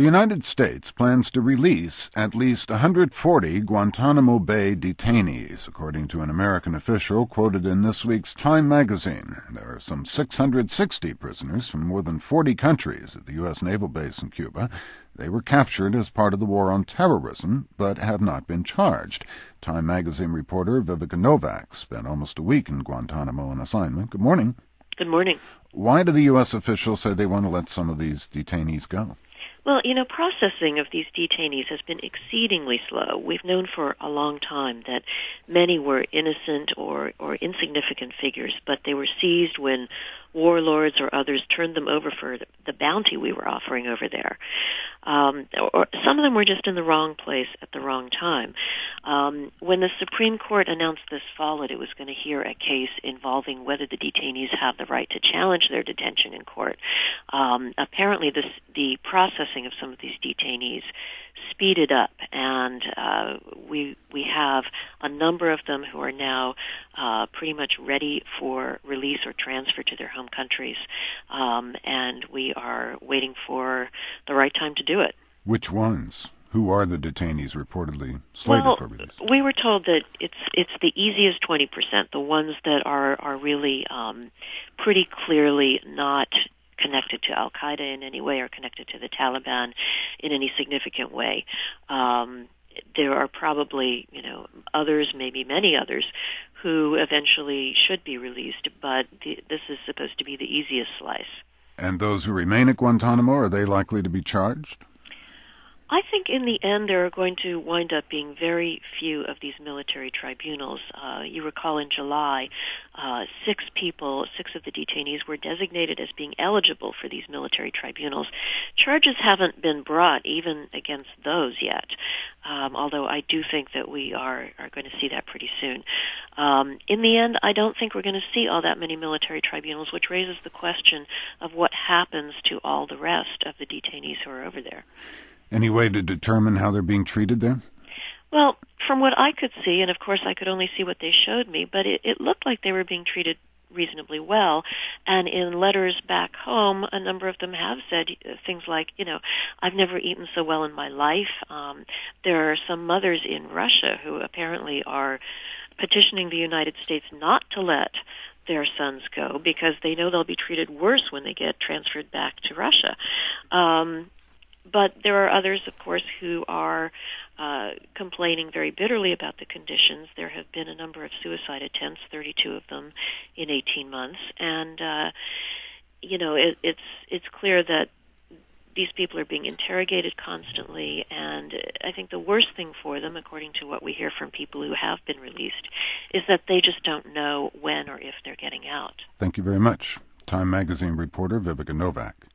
The United States plans to release at least 140 Guantanamo Bay detainees, according to an American official quoted in this week's Time magazine. There are some 660 prisoners from more than 40 countries at the U.S. naval base in Cuba. They were captured as part of the war on terrorism, but have not been charged. Time magazine reporter Vivica Novak spent almost a week in Guantanamo on assignment. Good morning. Good morning. Why do the U.S. officials say they want to let some of these detainees go? Well, processing of these detainees has been exceedingly slow. We've known for a long time that many were innocent or insignificant figures, but they were seized when warlords or others turned them over for the bounty we were offering over there. Or some of them were just in the wrong place at the wrong time. When the Supreme Court announced this fall that it was going to hear a case involving whether the detainees have the right to challenge their detention in court, apparently the processing of some of these detainees speeded up, and we have a number of them who are now pretty much ready for release or transfer to their home countries, and we are waiting for the right time to do it. Which ones? Who are the detainees reportedly slated for release? We were told that it's the easiest 20%, the ones that are really pretty clearly not connected to Al-Qaeda in any way or connected to the Taliban in any significant way. There are probably, others, maybe many others, who eventually should be released, but this is supposed to be the easiest slice. And those who remain at Guantanamo, are they likely to be charged? I think in the end there are going to wind up being very few of these military tribunals. You recall in July, six of the detainees were designated as being eligible for these military tribunals. Charges haven't been brought even against those yet, although I do think that we are going to see that pretty soon. In the end, I don't think we're going to see all that many military tribunals, which raises the question of what happens to all the rest of the detainees who are over there. Any way to determine how they're being treated there? Well, from what I could see, and of course I could only see what they showed me, but it looked like they were being treated reasonably well. And in letters back home, a number of them have said things like, I've never eaten so well in my life. There are some mothers in Russia who apparently are petitioning the United States not to let their sons go because they know they'll be treated worse when they get transferred back to Russia. But there are others, of course, who are complaining very bitterly about the conditions. There have been a number of suicide attempts, 32 of them in 18 months. And, it's clear that these people are being interrogated constantly. And I think the worst thing for them, according to what we hear from people who have been released, is that they just don't know when or if they're getting out. Thank you very much. Time magazine reporter Vivica Novak.